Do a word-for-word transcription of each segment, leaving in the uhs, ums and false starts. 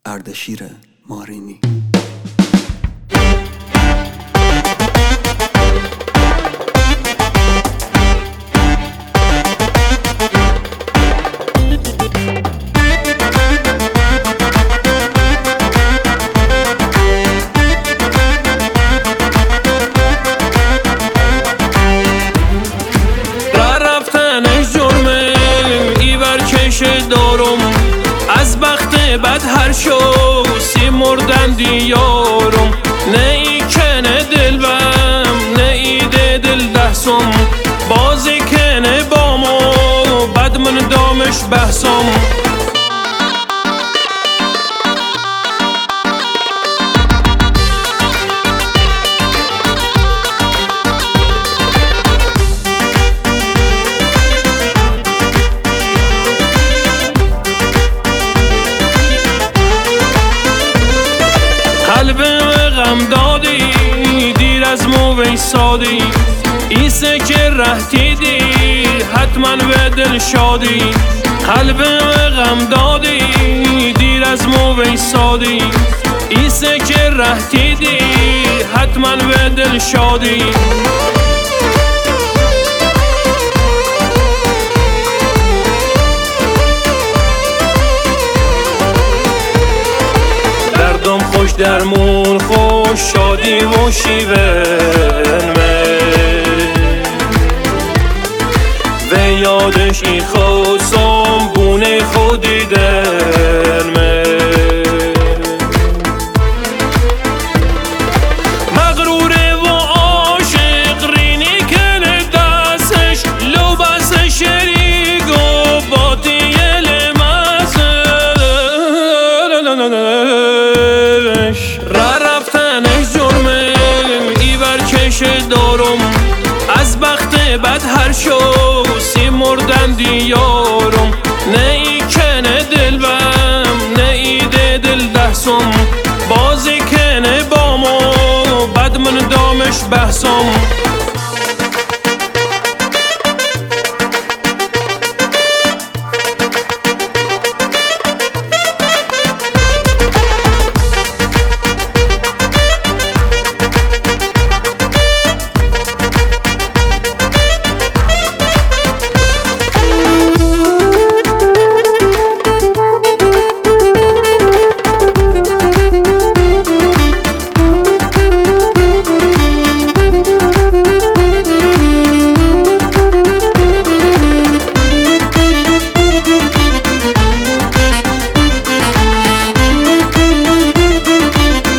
اردشیر مارینی. دارم از بخت بد هر شو سی مردن دیارم، نه ای کنه دل بم نه ای ده دل دهسم، بازی کنه بامو بد من دامش بحثم. قلبم غم دادی دیر از مو ویسادی، ایسه که رهتی دی حتما به دل شادی. قلبم غم دادی دیر از مو ویسادی، ایسه که رهتی دی حتما به دل شادی. خوش درمون خوش شادی و شیون و یادش ای خوصم بونه خودی در مغروره و عاشق رینی کنه دستش لو بس شریک و باطی لمسه را رفتنش جرمه ای برکش دارم از بخت بد هر شو سی مردن دیارم، نه ای کنه دل بم نه ای ده دل دهسم، بازی کنه بامو بد من دامش بحثم.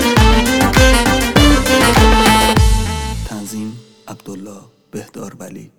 عبدالله بهدار ولی.